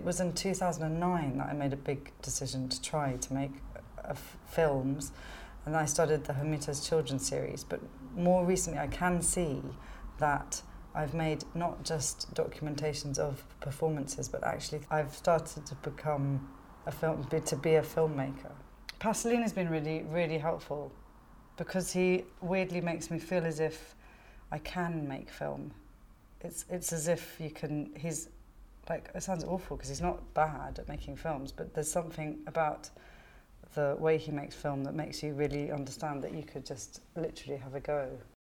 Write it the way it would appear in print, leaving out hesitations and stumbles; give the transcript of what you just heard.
it was in 2009 that I made a big decision to try to make films, and I started the Hormitos Children's series. But more recently, I can see that I've made not just documentations of performances, but actually I've started to become to be a filmmaker. Pasolini's been really, really helpful because he weirdly makes me feel as if I can make film. It's as if you can, he's like, it sounds awful because he's not bad at making films, but there's something about the way he makes film that makes you really understand that you could just literally have a go.